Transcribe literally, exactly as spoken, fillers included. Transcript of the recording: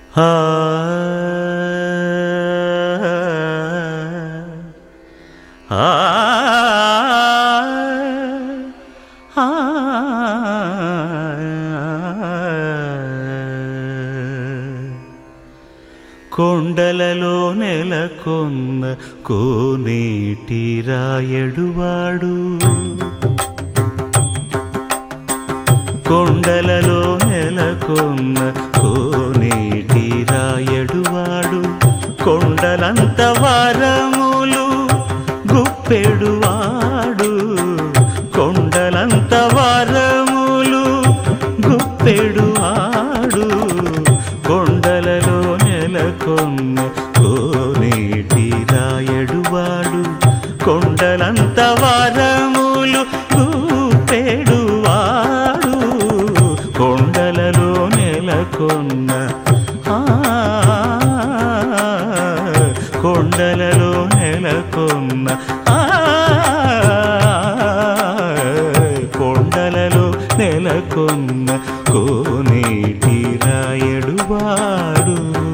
ఆ ఆ కొండలలో నెలకొన్న కోనేటి రాయడువాడు, కొండలలో నెలకొన్న కోనేటి రాయడువాడు, కొండలంత వరములు గుప్పెడువాడు, కొండలంత వరములు గుప్పెడువాడు, కొండలలో నెలకొన్న కోనేటి రాయడువాడు, కొండలంత వరములు గుప్పెడువాడు, కొండలలో నెలకొన్న కొండలలో నెలకొన్న కొండలలో నెలకొన్న కోనేటి రాయడువాడు.